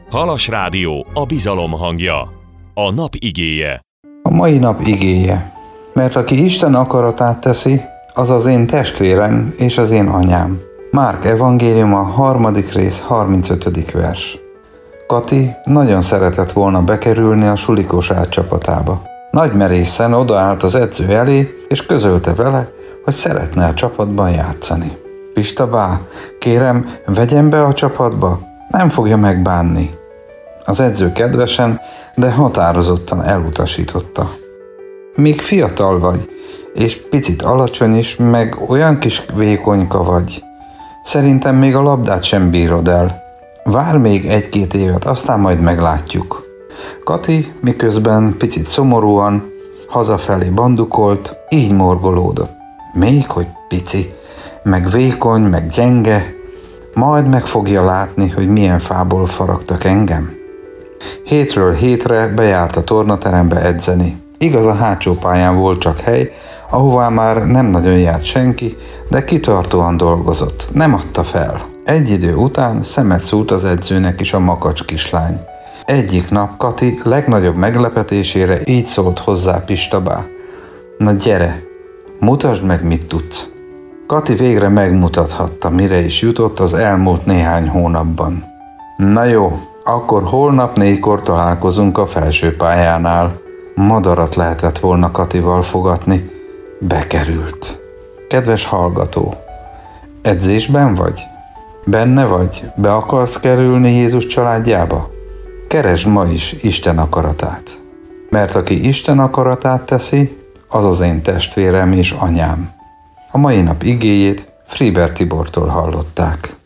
Halas Rádió, a bizalom hangja. A nap igéje. A mai nap igéje. Mert aki Isten akaratát teszi, az az én testvérem és az én anyám. Márk evangéliuma 3. rész 35. vers. Kati nagyon szeretett volna bekerülni a sulikosát csapatába. Nagy merészen odaállt az edző elé, és közölte vele, hogy szeretne a csapatban játszani. Pista, kérem, vegyem be a csapatba, nem fogja megbánni. Az edző kedvesen, de határozottan elutasította. Még fiatal vagy, és picit alacsony is, meg olyan kis vékonyka vagy. Szerintem még a labdát sem bírod el. Vár még 1-2 évet, aztán majd meglátjuk. Kati miközben picit szomorúan hazafelé bandukolt, így morgolódott. Még hogy pici, meg vékony, meg gyenge, majd meg fogja látni, hogy milyen fából faragtak engem. Hétről hétre bejárt a tornaterembe edzeni. Igaz, a hátsó pályán volt csak hely, ahová már nem nagyon járt senki, de kitartóan dolgozott, nem adta fel. Egy idő után szemet szúrt az edzőnek is a makacs kislány. Egyik nap Kati legnagyobb meglepetésére így szólt hozzá Pista: na gyere, mutasd meg, mit tudsz. Kati végre megmutathatta, mire is jutott az elmúlt néhány hónapban. Na jó, akkor holnap 4-kor találkozunk a felső pályánál. Madarat lehetett volna Katival fogatni. Bekerült. Kedves hallgató, edzésben vagy? Benne vagy? Be akarsz kerülni Jézus családjába? Keresd ma is Isten akaratát. Mert aki Isten akaratát teszi, az az én testvérem és anyám. A mai nap igéjét Friber Tibortól hallották.